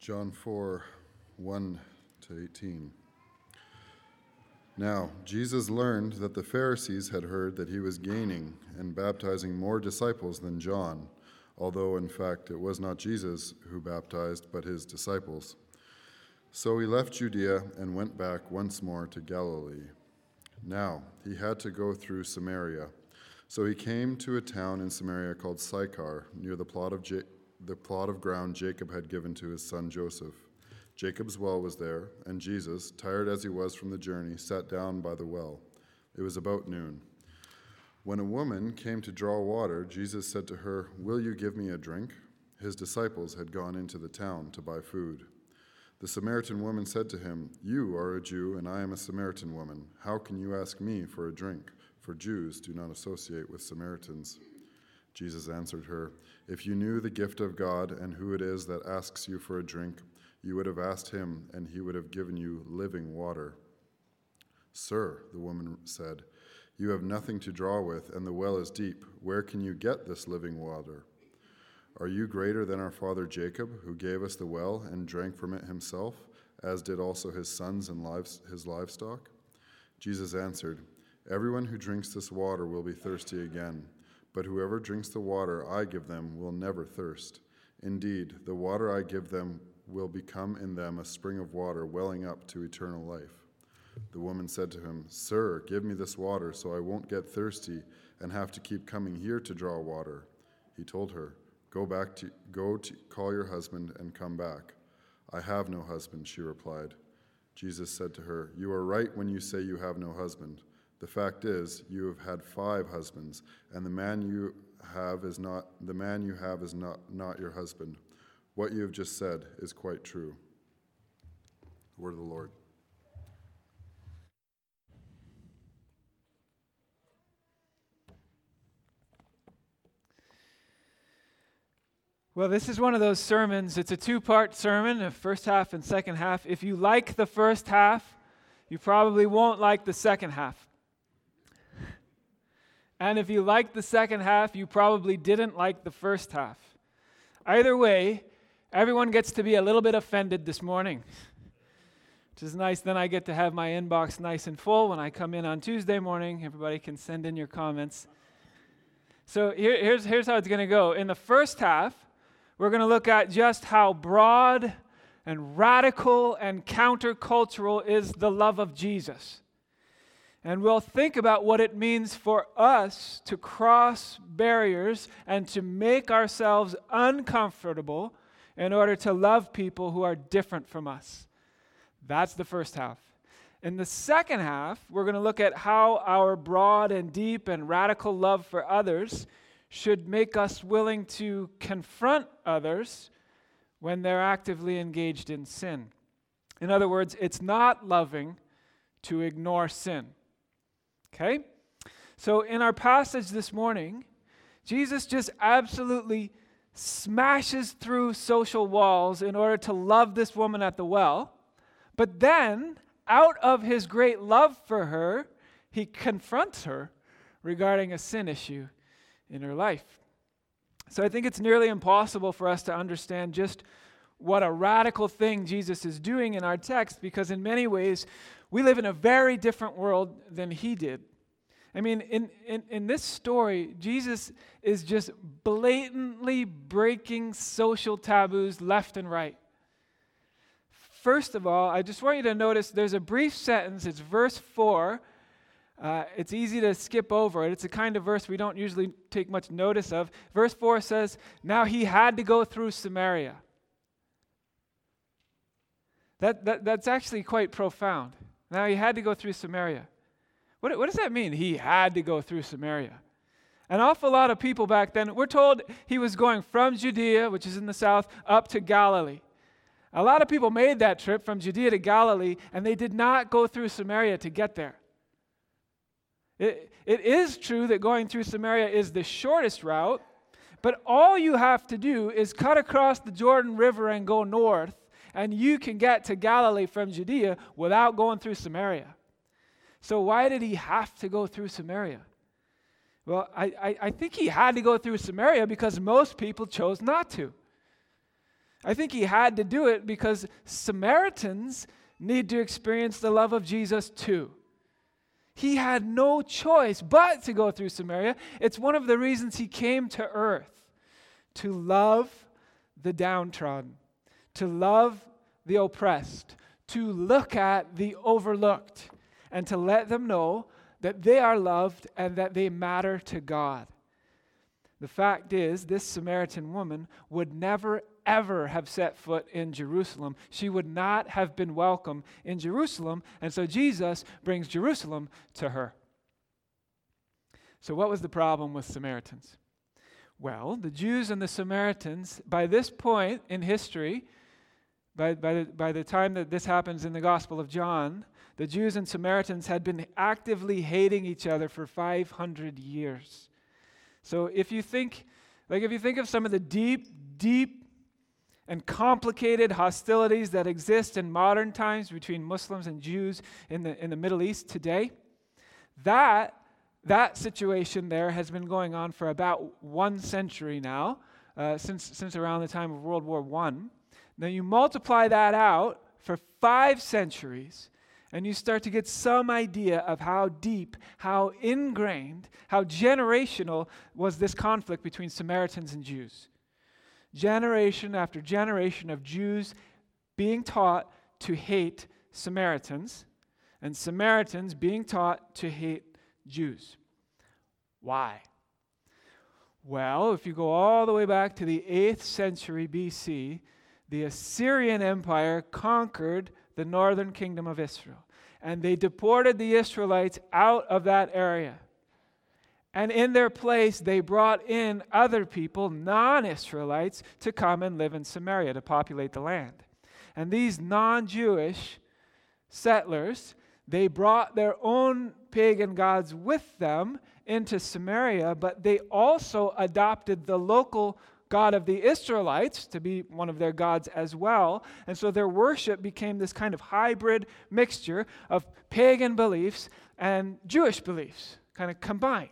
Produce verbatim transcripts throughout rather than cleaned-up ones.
John four, one to eighteen. Now, Jesus learned that the Pharisees had heard that he was gaining and baptizing more disciples than John, although in fact it was not Jesus who baptized, but his disciples. So he left Judea and went back once more to Galilee. Now, he had to go through Samaria. So he came to a town in Samaria called Sychar, near the plot of Ja- the plot of ground Jacob had given to his son Joseph. Jacob's well was there, and Jesus, tired as he was from the journey, sat down by the well. It was about noon. When a woman came to draw water, Jesus said to her, "Will you give me a drink?" His disciples had gone into the town to buy food. The Samaritan woman said to him, "You are a Jew, and I am a Samaritan woman. How can you ask me for a drink? For Jews do not associate with Samaritans." Jesus answered her, "If you knew the gift of God and who it is that asks you for a drink, you would have asked him, and he would have given you living water." "Sir," the woman said, "you have nothing to draw with, and the well is deep. Where can you get this living water? Are you greater than our father Jacob, who gave us the well and drank from it himself, as did also his sons and lives, his livestock?" Jesus answered, "Everyone who drinks this water will be thirsty again, but whoever drinks the water I give them will never thirst. Indeed, the water I give them will become in them a spring of water welling up to eternal life." The woman said to him, "Sir, give me this water so I won't get thirsty and have to keep coming here to draw water." He told her, Go back to go to call your husband and come back." "I have no husband," she replied. Jesus said to her, "You are right when you say you have no husband. The fact is, you have had five husbands, and the man you have is not the man you have is not, not your husband. What you have just said is quite true." The word of the Lord. Well, this is one of those sermons. It's a two-part sermon, a first half and second half. If you like the first half, you probably won't like the second half. And if you like the second half, you probably didn't like the first half. Either way, everyone gets to be a little bit offended this morning, which is nice. Then I get to have my inbox nice and full when I come in on Tuesday morning. Everybody can send in your comments. So here, here's, here's how it's going to go. In the first half, we're going to look at just how broad and radical and countercultural is the love of Jesus. And we'll think about what it means for us to cross barriers and to make ourselves uncomfortable in order to love people who are different from us. That's the first half. In the second half, we're going to look at how our broad and deep and radical love for others should make us willing to confront others when they're actively engaged in sin. In other words, it's not loving to ignore sin. Okay? So in our passage this morning, Jesus just absolutely smashes through social walls in order to love this woman at the well. But then, out of his great love for her, he confronts her regarding a sin issue in her life. So I think it's nearly impossible for us to understand just what a radical thing Jesus is doing in our text, because in many ways, we live in a very different world than he did. I mean, in, in, in this story, Jesus is just blatantly breaking social taboos left and right. First of all, I just want you to notice there's a brief sentence. It's verse four. Uh, it's easy to skip over it. It's a kind of verse we don't usually take much notice of. Verse four says, "Now he had to go through Samaria." That, that That's actually quite profound. Now he had to go through Samaria. What, what does that mean, he had to go through Samaria? An awful lot of people back then, we're told he was going from Judea, which is in the south, up to Galilee. A lot of people made that trip from Judea to Galilee, and they did not go through Samaria to get there. It, it is true that going through Samaria is the shortest route, but all you have to do is cut across the Jordan River and go north, and you can get to Galilee from Judea without going through Samaria. So why did he have to go through Samaria? Well, I, I, I think he had to go through Samaria because most people chose not to. I think he had to do it because Samaritans need to experience the love of Jesus too. He had no choice but to go through Samaria. It's one of the reasons he came to earth, to love the downtrodden, to love the oppressed, to look at the overlooked, and to let them know that they are loved and that they matter to God. The fact is, this Samaritan woman would never, ever have set foot in Jerusalem. She would not have been welcome in Jerusalem, and so Jesus brings Jerusalem to her. So what was the problem with Samaritans? Well, the Jews and the Samaritans, by this point in history, by, by, the, by the time that this happens in the Gospel of John, the Jews and Samaritans had been actively hating each other for five hundred years. So if you think, like if you think of some of the deep, deep and complicated hostilities that exist in modern times between Muslims and Jews in the in the Middle East today, that that situation there has been going on for about one century now, uh, since since around the time of World War One. Now you multiply that out for five centuries, and you start to get some idea of how deep, how ingrained, how generational was this conflict between Samaritans and Jews. Generation after generation of Jews being taught to hate Samaritans, and Samaritans being taught to hate Jews. Why? Well, if you go all the way back to the eighth century B C, the Assyrian Empire conquered the northern kingdom of Israel, and they deported the Israelites out of that area. And in their place, they brought in other people, non-Israelites, to come and live in Samaria, to populate the land. And these non-Jewish settlers, they brought their own pagan gods with them into Samaria, but they also adopted the local God of the Israelites to be one of their gods as well. And so their worship became this kind of hybrid mixture of pagan beliefs and Jewish beliefs, kind of combined.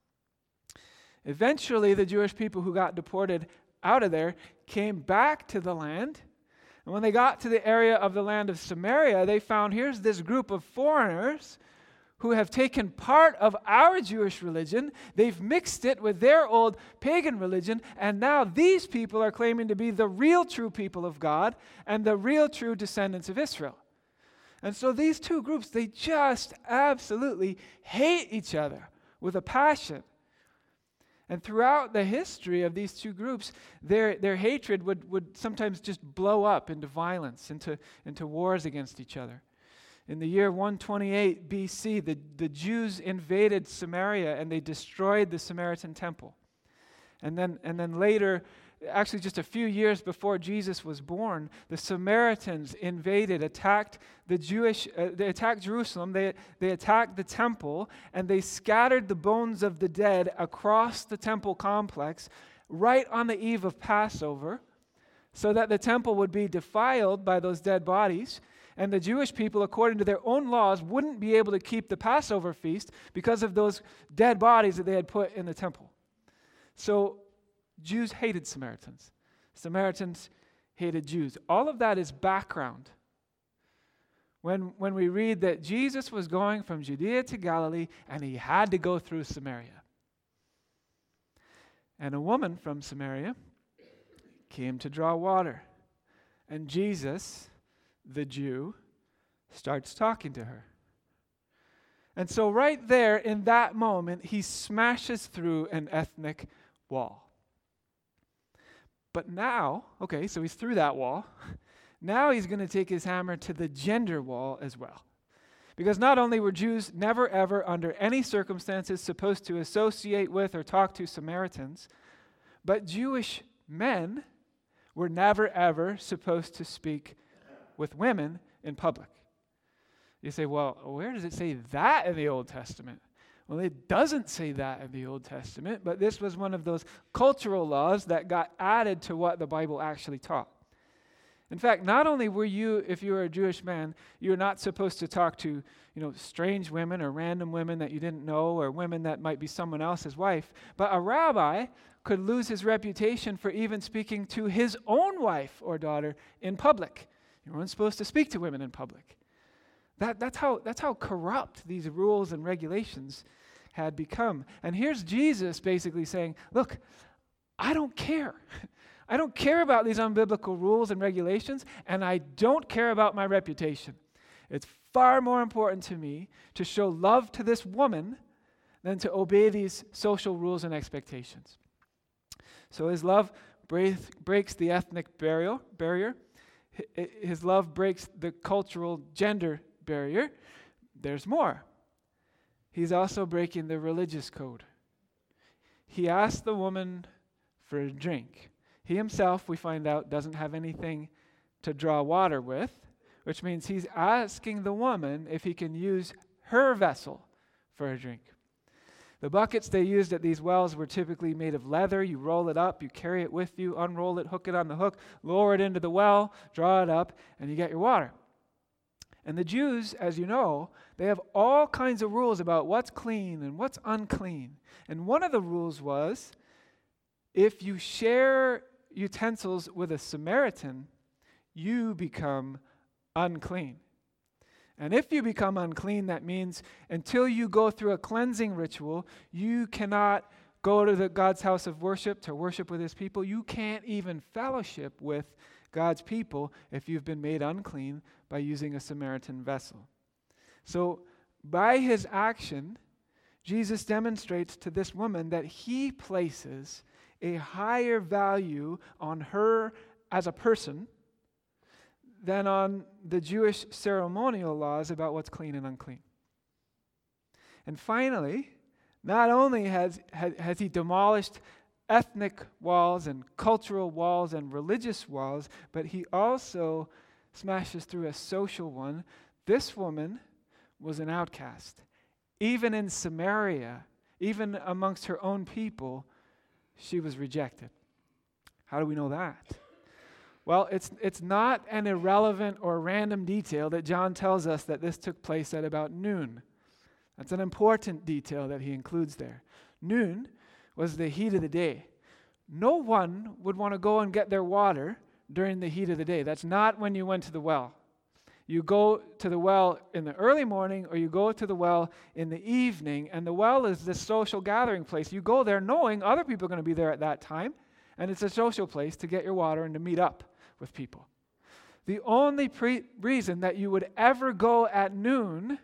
Eventually, the Jewish people who got deported out of there came back to the land. And when they got to the area of the land of Samaria, they found here's this group of foreigners who have taken part of our Jewish religion. They've mixed it with their old pagan religion, and now these people are claiming to be the real true people of God and the real true descendants of Israel. And so these two groups, they just absolutely hate each other with a passion. And throughout the history of these two groups, their, their hatred would, would sometimes just blow up into violence, into, into wars against each other. In the year one twenty-eight B C, the, the Jews invaded Samaria and they destroyed the Samaritan temple. And then, and then later, actually just a few years before Jesus was born, the Samaritans invaded, attacked the Jewish, uh, they attacked Jerusalem, they, they attacked the temple, and they scattered the bones of the dead across the temple complex right on the eve of Passover, so that the temple would be defiled by those dead bodies. And the Jewish people, according to their own laws, wouldn't be able to keep the Passover feast because of those dead bodies that they had put in the temple. So Jews hated Samaritans. Samaritans hated Jews. All of that is background. When, when we read that Jesus was going from Judea to Galilee and he had to go through Samaria. And a woman from Samaria came to draw water. And Jesus, the Jew, starts talking to her. And so right there in that moment, he smashes through an ethnic wall. But now, okay, so he's through that wall. Now he's going to take his hammer to the gender wall as well. Because not only were Jews never ever under any circumstances supposed to associate with or talk to Samaritans, but Jewish men were never ever supposed to speak with women in public. You say, well, where does it say that in the Old Testament? Well, it doesn't say that in the Old Testament, but this was one of those cultural laws that got added to what the Bible actually taught. In fact, not only were you, if you were a Jewish man, you were not supposed to talk to, you know, strange women or random women that you didn't know or women that might be someone else's wife, but a rabbi could lose his reputation for even speaking to his own wife or daughter in public. You weren't supposed to speak to women in public. That, that's how, that's how corrupt these rules and regulations had become. And here's Jesus basically saying, look, I don't care. I don't care about these unbiblical rules and regulations, and I don't care about my reputation. It's far more important to me to show love to this woman than to obey these social rules and expectations. So his love breaks, breaks the ethnic barrier, barrier. His love breaks the cultural gender barrier. There's more. He's also breaking the religious code. He asked the woman for a drink. He himself, we find out, doesn't have anything to draw water with, which means he's asking the woman if he can use her vessel for a drink. The buckets they used at these wells were typically made of leather. You roll it up, you carry it with you, unroll it, hook it on the hook, lower it into the well, draw it up, and you get your water. And the Jews, as you know, they have all kinds of rules about what's clean and what's unclean. And one of the rules was, if you share utensils with a Samaritan, you become unclean. And if you become unclean, that means until you go through a cleansing ritual, you cannot go to the God's house of worship to worship with his people. You can't even fellowship with God's people if you've been made unclean by using a Samaritan vessel. So by his action, Jesus demonstrates to this woman that he places a higher value on her as a person than on the Jewish ceremonial laws about what's clean and unclean. And finally, not only has, has, has he demolished ethnic walls and cultural walls and religious walls, but he also smashes through a social one. This woman was an outcast. Even in Samaria, even amongst her own people, she was rejected. How do we know that? Well, it's it's not an irrelevant or random detail that John tells us that this took place at about noon. That's an important detail that he includes there. Noon was the heat of the day. No one would want to go and get their water during the heat of the day. That's not when you went to the well. You go to the well in the early morning or you go to the well in the evening, and the well is this social gathering place. You go there knowing other people are going to be there at that time, and it's a social place to get your water and to meet up with people. The only pre- reason that you would ever go at noon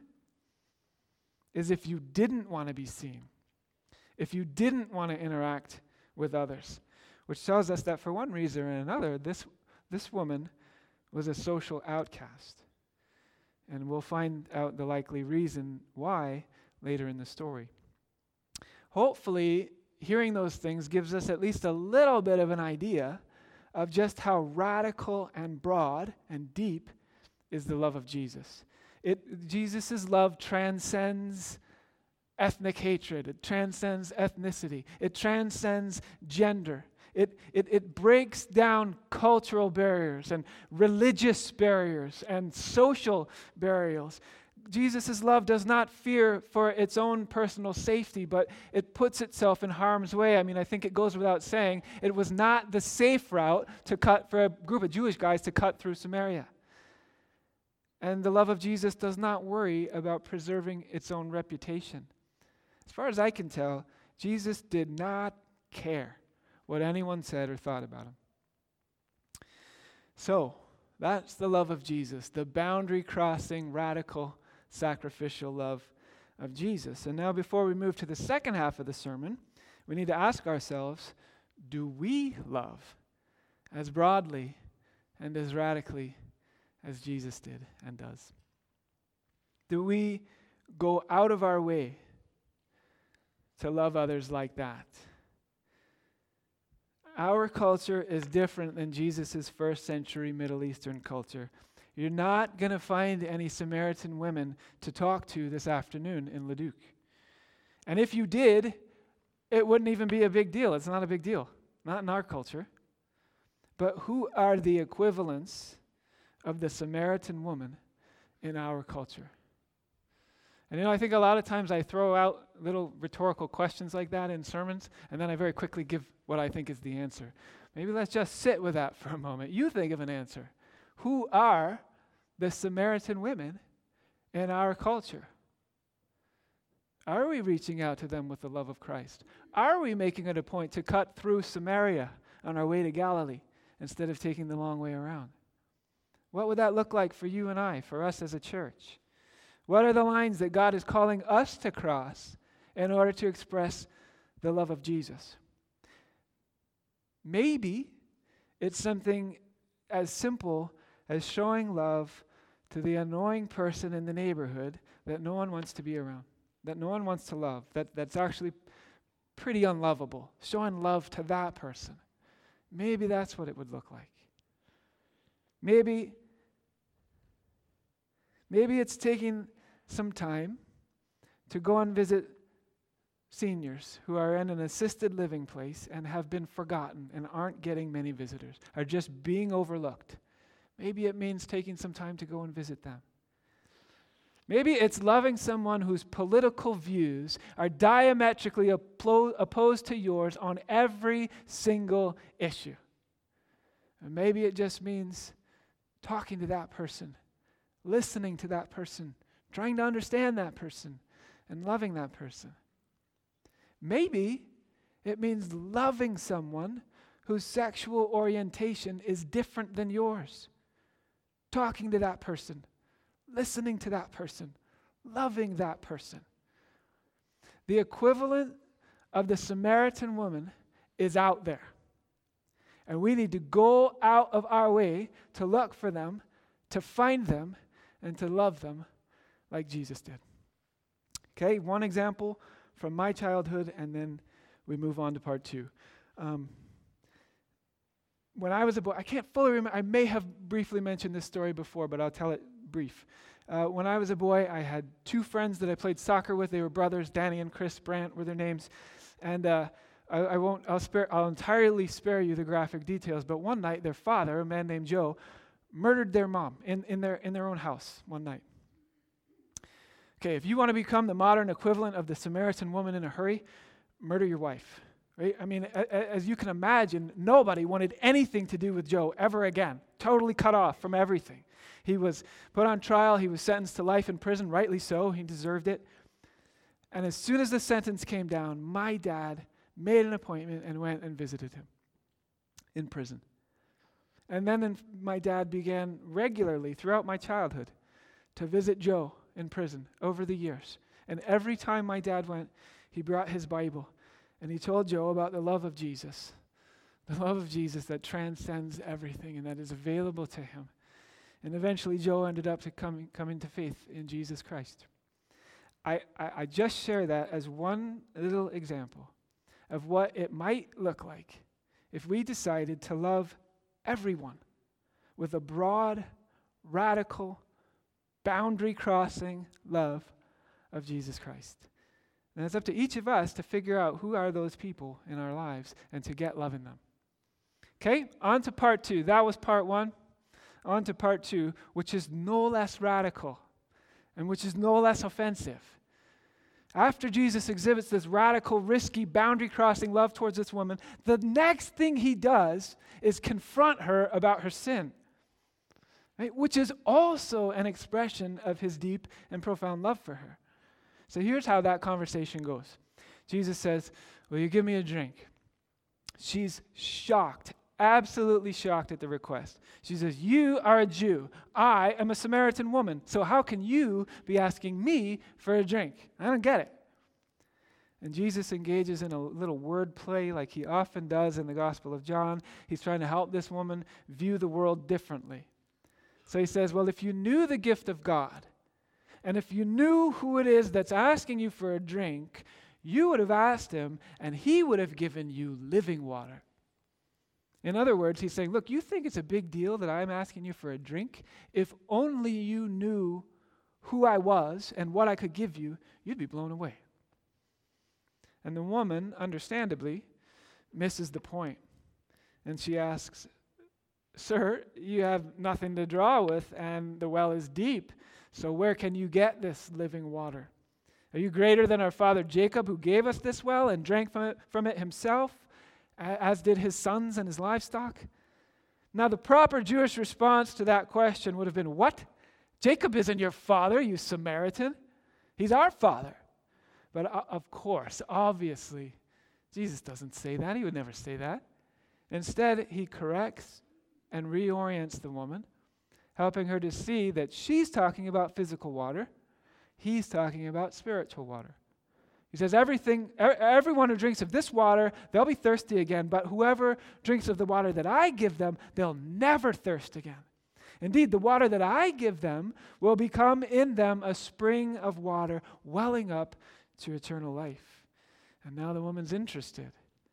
is if you didn't want to be seen, if you didn't want to interact with others, which tells us that for one reason or another, this, this woman was a social outcast. And we'll find out the likely reason why later in the story. Hopefully, hearing those things gives us at least a little bit of an idea of just how radical and broad and deep is the love of Jesus. It, Jesus' love transcends ethnic hatred. It transcends ethnicity. It transcends gender. It, it, it breaks down cultural barriers and religious barriers and social barriers. Jesus' love does not fear for its own personal safety, but it puts itself in harm's way. I mean, I think it goes without saying, it was not the safe route to cut for a group of Jewish guys to cut through Samaria. And the love of Jesus does not worry about preserving its own reputation. As far as I can tell, Jesus did not care what anyone said or thought about him. So, that's the love of Jesus, the boundary-crossing, radical, sacrificial love of Jesus. And now before we move to the second half of the sermon, we need to ask ourselves, do we love as broadly and as radically as Jesus did and does? Do we go out of our way to love others like that? Our culture is different than Jesus' first century Middle Eastern culture. You're not going to find any Samaritan women to talk to this afternoon in Leduc. And if you did, it wouldn't even be a big deal. It's not a big deal. Not in our culture. but who are the equivalents of the Samaritan woman in our culture? And you know, I think a lot of times I throw out little rhetorical questions like that in sermons, and then I very quickly give what I think is the answer. Maybe let's just sit with that for a moment. You think of an answer. Who are the Samaritan women in our culture? Are we reaching out to them with the love of Christ? Are we making it a point to cut through Samaria on our way to Galilee instead of taking the long way around? What would that look like for you and I, for us as a church? What are the lines that God is calling us to cross in order to express the love of Jesus? Maybe it's something as simple as showing love to the annoying person in the neighborhood that no one wants to be around, that no one wants to love, that, that's actually pretty unlovable. Showing love to that person. Maybe that's what it would look like. Maybe, maybe it's taking some time to go and visit seniors who are in an assisted living place and have been forgotten and aren't getting many visitors, are just being overlooked. Maybe it means taking some time to go and visit them. Maybe it's loving someone whose political views are diametrically oppo- opposed to yours on every single issue. And maybe it just means talking to that person, listening to that person, trying to understand that person, and loving that person. Maybe it means loving someone whose sexual orientation is different than yours. Talking to that person, listening to that person, loving that person. The equivalent of the Samaritan woman is out there. And we need to go out of our way to look for them, to find them, and to love them like Jesus did. Okay, one example from my childhood, and then we move on to part two. Um, when I was a boy, I can't fully remember, I may have briefly mentioned this story before, but I'll tell it brief. Uh, when I was a boy, I had two friends that I played soccer with. They were brothers. Danny and Chris Brandt were their names. And uh, I, I won't, I'll spare, I'll entirely spare you the graphic details, but one night their father, a man named Joe, murdered their mom in, in their in their own house one night. Okay, if you want to become the modern equivalent of the Samaritan woman in a hurry, murder your wife. Right? I mean, a, a, as you can imagine, nobody wanted anything to do with Joe ever again. Totally cut off from everything. He was put on trial. He was sentenced to life in prison, rightly so. He deserved it. And as soon as the sentence came down, my dad made an appointment and went and visited him in prison. And then in, my dad began regularly throughout my childhood to visit Joe in prison over the years. And every time my dad went, he brought his Bible and he told Joe about the love of Jesus, the love of Jesus that transcends everything and that is available to him. And eventually Joe ended up to come, coming to faith in Jesus Christ. I, I, I just share that as one little example of what it might look like if we decided to love everyone with a broad, radical, boundary-crossing love of Jesus Christ. And it's up to each of us to figure out who are those people in our lives and to get loving them. Okay, on to part two. That was part one. On to part two, which is no less radical and which is no less offensive. After Jesus exhibits this radical, risky, boundary-crossing love towards this woman, the next thing he does is confront her about her sin, right? Which is also an expression of his deep and profound love for her. So here's how that conversation goes. Jesus says, "Will you give me a drink?" She's shocked, absolutely shocked at the request. She says, "You are a Jew. I am a Samaritan woman. So how can you be asking me for a drink? I don't get it." And Jesus engages in a little word play like he often does in the Gospel of John. He's trying to help this woman view the world differently. So he says, well, if you knew the gift of God, and if you knew who it is that's asking you for a drink, you would have asked him, and he would have given you living water. In other words, he's saying, look, you think it's a big deal that I'm asking you for a drink? If only you knew who I was and what I could give you, you'd be blown away. And the woman, understandably, misses the point. And she asks, "Sir, you have nothing to draw with, and the well is deep. So where can you get this living water? Are you greater than our father Jacob, who gave us this well and drank from it, from it himself, as did his sons and his livestock?" Now, the proper Jewish response to that question would have been, "What? Jacob isn't your father, you Samaritan. He's our father." But uh, of course, obviously, Jesus doesn't say that. He would never say that. Instead, he corrects and reorients the woman, helping her to see that she's talking about physical water. He's talking about spiritual water. He says, everything, everyone who drinks of this water, they'll be thirsty again, but whoever drinks of the water that I give them, they'll never thirst again. Indeed, the water that I give them will become in them a spring of water welling up to eternal life. And now the woman's interested.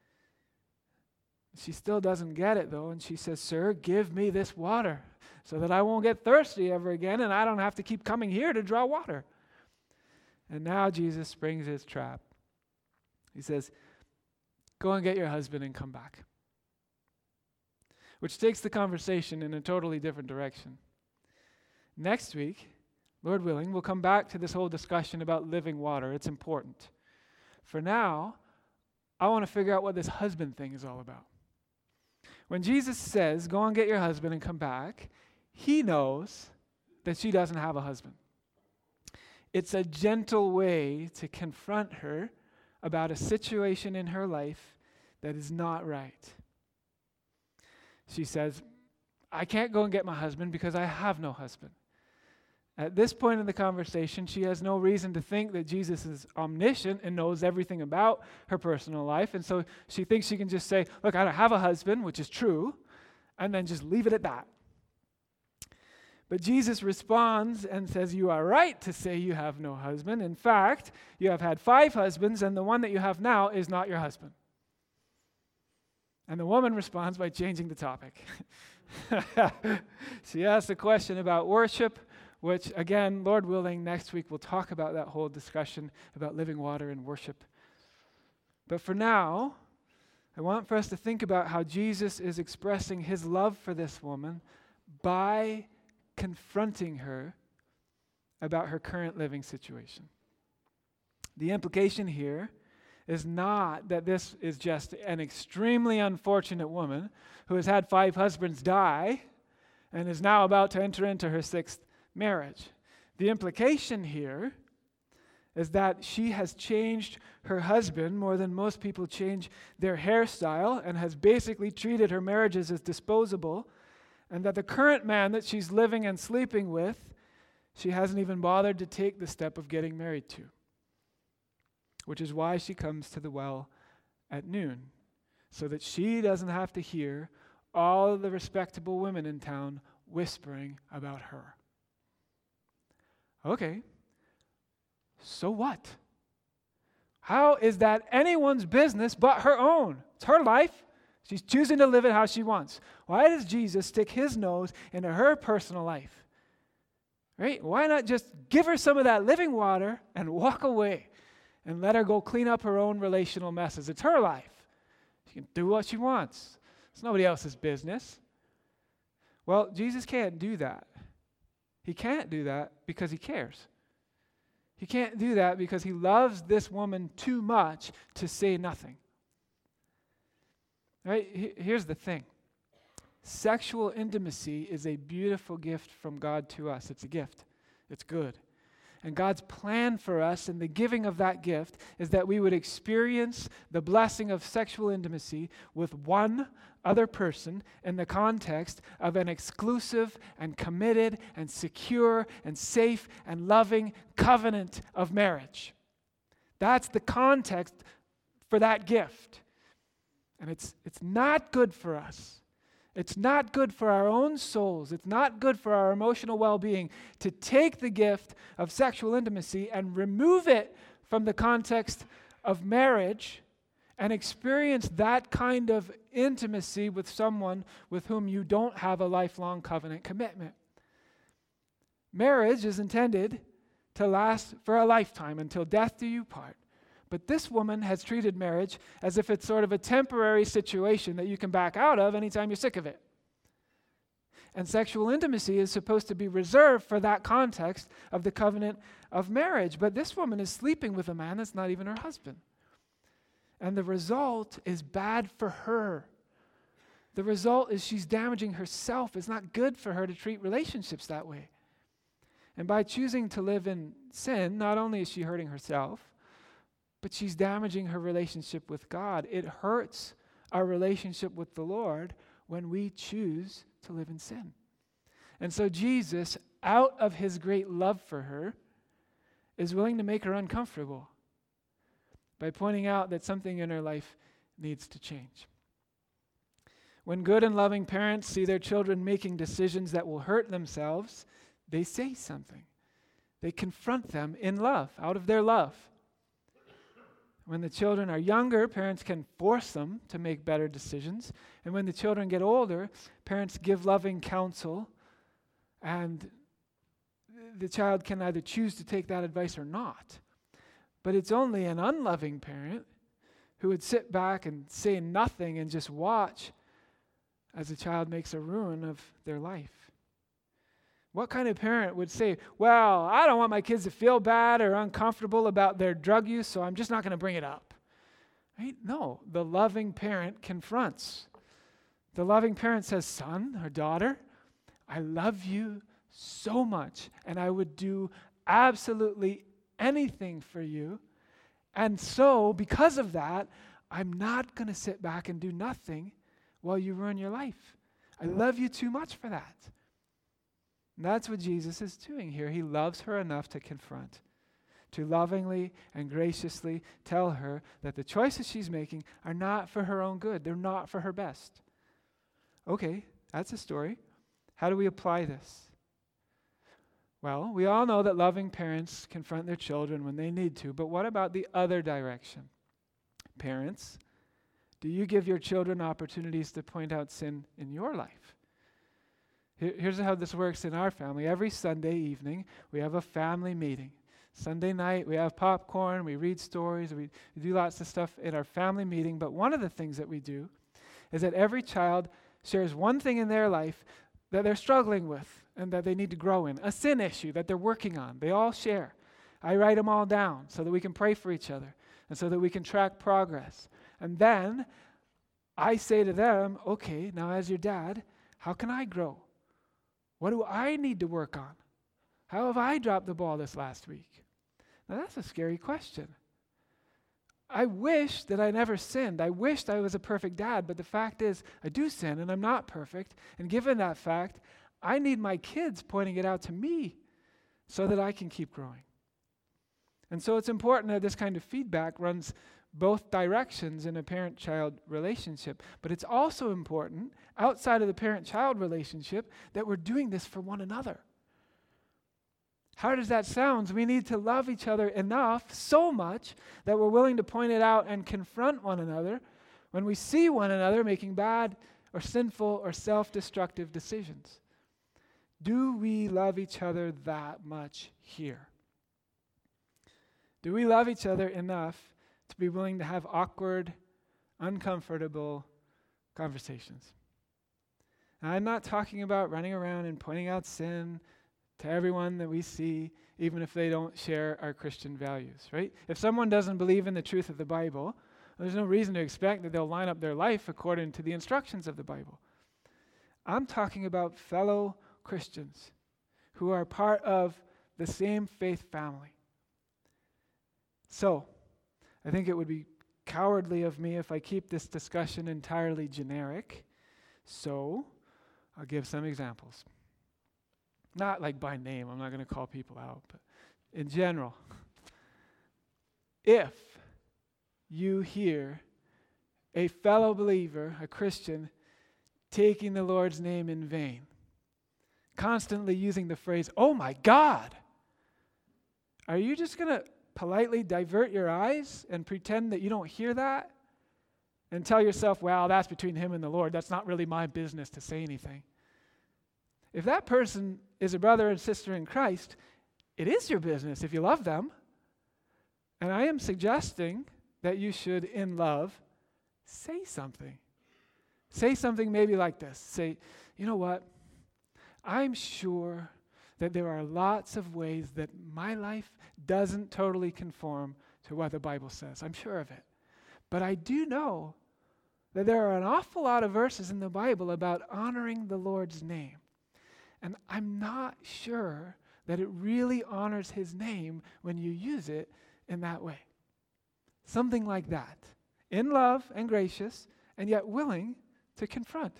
She still doesn't get it, though, and she says, "Sir, give me this water so that I won't get thirsty ever again and I don't have to keep coming here to draw water." And now Jesus springs his trap. He says, "Go and get your husband and come back." Which takes the conversation in a totally different direction. Next week, Lord willing, we'll come back to this whole discussion about living water. It's important. For now, I want to figure out what this husband thing is all about. When Jesus says, "Go and get your husband and come back," he knows that she doesn't have a husband. It's a gentle way to confront her about a situation in her life that is not right. She says, "I can't go and get my husband because I have no husband." At this point in the conversation, she has no reason to think that Jesus is omniscient and knows everything about her personal life. And so she thinks she can just say, "Look, I don't have a husband," which is true, and then just leave it at that. But Jesus responds and says, "You are right to say you have no husband. In fact, you have had five husbands, and the one that you have now is not your husband." And the woman responds by changing the topic. She asks a question about worship, which, again, Lord willing, next week we'll talk about that whole discussion about living water and worship. But for now, I want for us to think about how Jesus is expressing his love for this woman by confronting her about her current living situation. The implication here is not that this is just an extremely unfortunate woman who has had five husbands die and is now about to enter into her sixth marriage. The implication here is that she has changed her husband more than most people change their hairstyle and has basically treated her marriages as disposable, and that the current man that she's living and sleeping with, she hasn't even bothered to take the step of getting married to. Which is why she comes to the well at noon, so that she doesn't have to hear all of the respectable women in town whispering about her. Okay, so what? How is that anyone's business but her own? It's her life. She's choosing to live it how she wants. Why does Jesus stick his nose into her personal life? Right? Why not just give her some of that living water and walk away and let her go clean up her own relational messes? It's her life. She can do what she wants. It's nobody else's business. Well, Jesus can't do that. He can't do that because he cares. He can't do that because he loves this woman too much to say nothing. Right? Here's the thing. Sexual intimacy is a beautiful gift from God to us. It's a gift. It's good. And God's plan for us in the giving of that gift is that we would experience the blessing of sexual intimacy with one other person in the context of an exclusive and committed and secure and safe and loving covenant of marriage. That's the context for that gift. And it's it's not good for us. It's not good for our own souls. It's not good for our emotional well-being to take the gift of sexual intimacy and remove it from the context of marriage and experience that kind of intimacy with someone with whom you don't have a lifelong covenant commitment. Marriage is intended to last for a lifetime, until death do you part. But this woman has treated marriage as if it's sort of a temporary situation that you can back out of anytime you're sick of it. And sexual intimacy is supposed to be reserved for that context of the covenant of marriage. But this woman is sleeping with a man that's not even her husband. And the result is bad for her. The result is she's damaging herself. It's not good for her to treat relationships that way. And by choosing to live in sin, not only is she hurting herself, but she's damaging her relationship with God. It hurts our relationship with the Lord when we choose to live in sin. And so Jesus, out of his great love for her, is willing to make her uncomfortable by pointing out that something in her life needs to change. When good and loving parents see their children making decisions that will hurt themselves, they say something. They confront them in love, out of their love. When the children are younger, parents can force them to make better decisions. And when the children get older, parents give loving counsel, and the child can either choose to take that advice or not. But it's only an unloving parent who would sit back and say nothing and just watch as the child makes a ruin of their life. What kind of parent would say, well, I don't want my kids to feel bad or uncomfortable about their drug use, so I'm just not going to bring it up? Right? No, the loving parent confronts. The loving parent says, son or daughter, I love you so much, and I would do absolutely anything for you. And so, because of that, I'm not going to sit back and do nothing while you ruin your life. I love you too much for that. And that's what Jesus is doing here. He loves her enough to confront, to lovingly and graciously tell her that the choices she's making are not for her own good. They're not for her best. Okay, that's a story. How do we apply this? Well, we all know that loving parents confront their children when they need to, but what about the other direction? Parents, do you give your children opportunities to point out sin in your life? Here's how this works in our family. Every Sunday evening, we have a family meeting. Sunday night, we have popcorn, we read stories, we do lots of stuff in our family meeting. But one of the things that we do is that every child shares one thing in their life that they're struggling with and that they need to grow in, a sin issue that they're working on. They all share. I write them all down so that we can pray for each other and so that we can track progress. And then I say to them, okay, now as your dad, how can I grow? What do I need to work on? How have I dropped the ball this last week? Now that's a scary question. I wish that I never sinned. I wished I was a perfect dad, but the fact is I do sin and I'm not perfect. And given that fact, I need my kids pointing it out to me so that I can keep growing. And so it's important that this kind of feedback runs both directions in a parent-child relationship. But it's also important, outside of the parent-child relationship, that we're doing this for one another. Hard as that sounds, we need to love each other enough, so much, that we're willing to point it out and confront one another when we see one another making bad or sinful or self-destructive decisions. Do we love each other that much here? Do we love each other enough to be willing to have awkward, uncomfortable conversations? Now, I'm not talking about running around and pointing out sin to everyone that we see, even if they don't share our Christian values, right? If someone doesn't believe in the truth of the Bible, there's no reason to expect that they'll line up their life according to the instructions of the Bible. I'm talking about fellow Christians who are part of the same faith family. So, I think it would be cowardly of me if I keep this discussion entirely generic. So, I'll give some examples. Not like by name, I'm not going to call people out, but in general. If you hear a fellow believer, a Christian, taking the Lord's name in vain, constantly using the phrase, oh my God, are you just going to politely divert your eyes and pretend that you don't hear that? And tell yourself, well, that's between him and the Lord. That's not really my business to say anything. If that person is a brother and sister in Christ, it is your business if you love them. And I am suggesting that you should, in love, say something. Say something maybe like this. Say, you know what? I'm sure that there are lots of ways that my life doesn't totally conform to what the Bible says. I'm sure of it. But I do know that there are an awful lot of verses in the Bible about honoring the Lord's name. And I'm not sure that it really honors his name when you use it in that way. Something like that. In love and gracious, and yet willing to confront.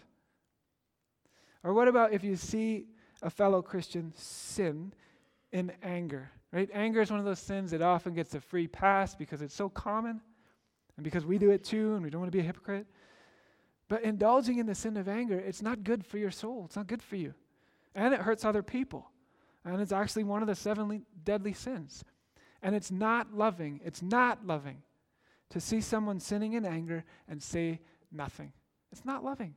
Or what about if you see a fellow Christian sin in anger, right? Anger is one of those sins that often gets a free pass because it's so common and because we do it too and we don't want to be a hypocrite. But indulging in the sin of anger, it's not good for your soul. It's not good for you. And it hurts other people. And it's actually one of the seven le- deadly sins. And it's not loving. It's not loving to see someone sinning in anger and say nothing. It's not loving.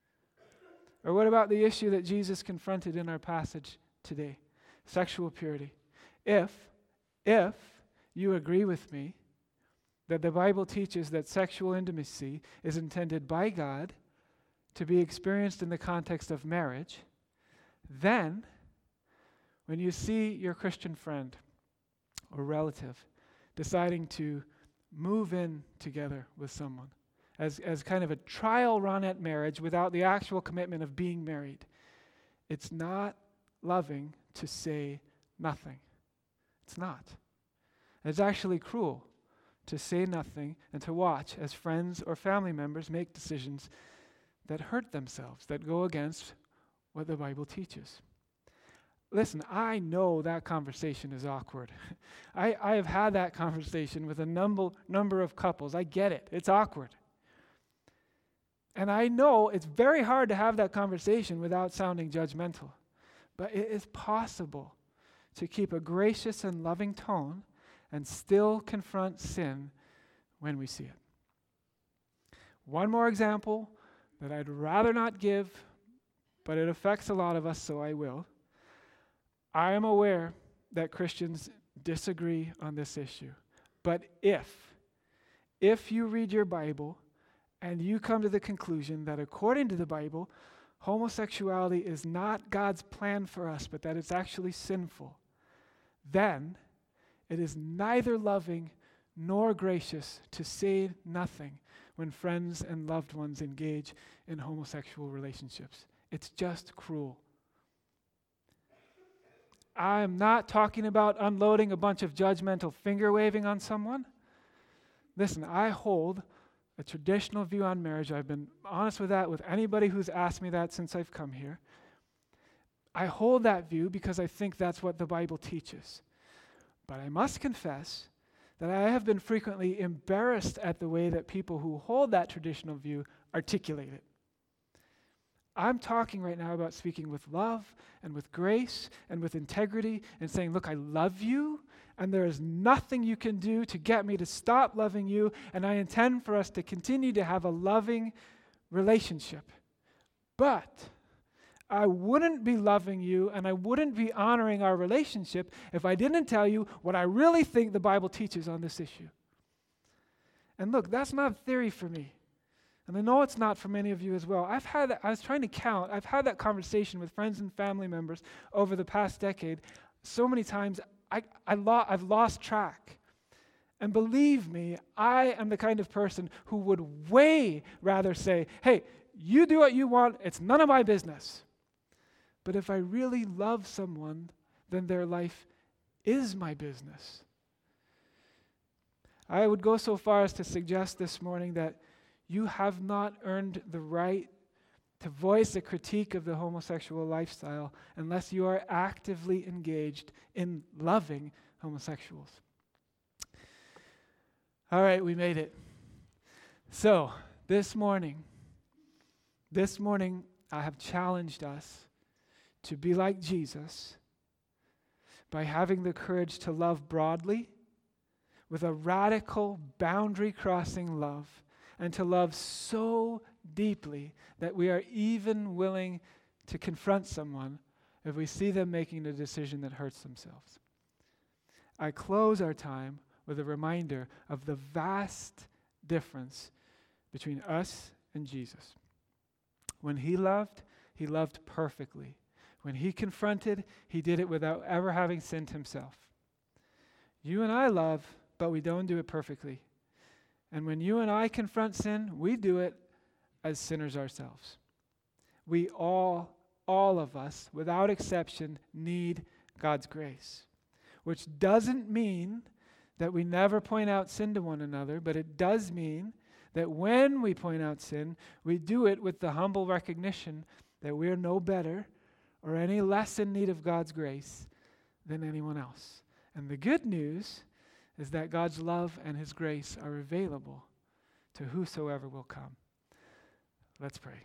Or what about the issue that Jesus confronted in our passage today? Sexual purity. If, if you agree with me that the Bible teaches that sexual intimacy is intended by God to be experienced in the context of marriage, then when you see your Christian friend or relative deciding to move in together with someone, As, as kind of a trial run at marriage without the actual commitment of being married, it's not loving to say nothing. It's not. It's actually cruel to say nothing and to watch as friends or family members make decisions that hurt themselves, that go against what the Bible teaches. Listen, I know that conversation is awkward. I, I have had that conversation with a number, number of couples. I get it. It's awkward. And I know it's very hard to have that conversation without sounding judgmental. But it is possible to keep a gracious and loving tone and still confront sin when we see it. One more example that I'd rather not give, but it affects a lot of us, so I will. I am aware that Christians disagree on this issue. But if, if you read your Bible and you come to the conclusion that according to the Bible, homosexuality is not God's plan for us, but that it's actually sinful, then it is neither loving nor gracious to say nothing when friends and loved ones engage in homosexual relationships. It's just cruel. I am not talking about unloading a bunch of judgmental finger waving on someone. Listen, I hold a traditional view on marriage. I've been honest with that with anybody who's asked me that since I've come here. I hold that view because I think that's what the Bible teaches. But I must confess that I have been frequently embarrassed at the way that people who hold that traditional view articulate it. I'm talking right now about speaking with love and with grace and with integrity and saying, look, I love you, and there is nothing you can do to get me to stop loving you, and I intend for us to continue to have a loving relationship. But I wouldn't be loving you and I wouldn't be honoring our relationship if I didn't tell you what I really think the Bible teaches on this issue. And look, that's not theory for me. And I know it's not for many of you as well. I've had that, I was trying to count, I've had that conversation with friends and family members over the past decade so many times, I, I lo- I've lost track. And believe me, I am the kind of person who would way rather say, hey, you do what you want, it's none of my business. But if I really love someone, then their life is my business. I would go so far as to suggest this morning that you have not earned the right to voice a critique of the homosexual lifestyle unless you are actively engaged in loving homosexuals. All right, we made it. So, this morning, this morning, I have challenged us to be like Jesus by having the courage to love broadly with a radical, boundary-crossing love, and to love so deeply that we are even willing to confront someone if we see them making a decision that hurts themselves. I close our time with a reminder of the vast difference between us and Jesus. When he loved, he loved perfectly. When he confronted, he did it without ever having sinned himself. You and I love, but we don't do it perfectly. And when you and I confront sin, we do it as sinners ourselves. We all, all of us, without exception, need God's grace. Which doesn't mean that we never point out sin to one another, but it does mean that when we point out sin, we do it with the humble recognition that we're no better or any less in need of God's grace than anyone else. And the good news is that God's love and his grace are available to whosoever will come. Let's pray.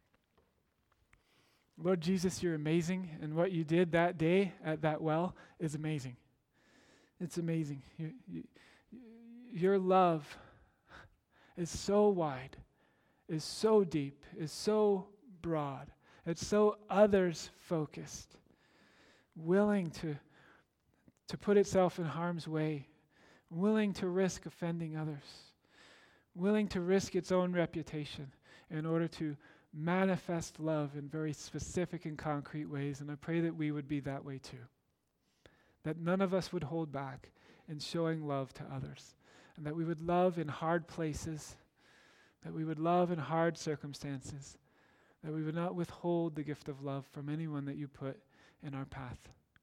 Lord Jesus, you're amazing, and what you did that day at that well is amazing. It's amazing. You, you, your love is so wide, is so deep, is so broad. It's so others-focused, willing to, to put itself in harm's way, willing to risk offending others, willing to risk its own reputation in order to manifest love in very specific and concrete ways. And I pray that we would be that way too. That none of us would hold back in showing love to others. And that we would love in hard places. That we would love in hard circumstances. That we would not withhold the gift of love from anyone that you put in our path.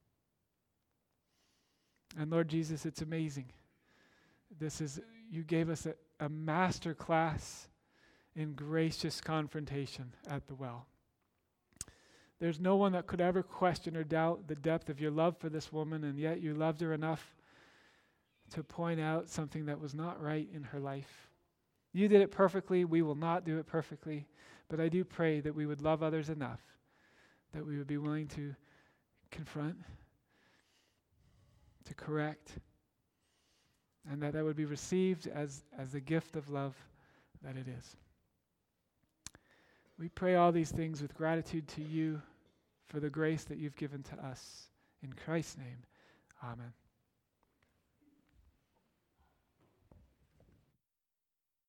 And Lord Jesus, it's amazing. This is, you gave us a, a master class in gracious confrontation at the well. There's no one that could ever question or doubt the depth of your love for this woman, and yet you loved her enough to point out something that was not right in her life. You did it perfectly. We will not do it perfectly. But I do pray that we would love others enough, that we would be willing to confront, to correct, and that that would be received as, as the gift of love that it is. We pray all these things with gratitude to you for the grace that you've given to us. In Christ's name, amen.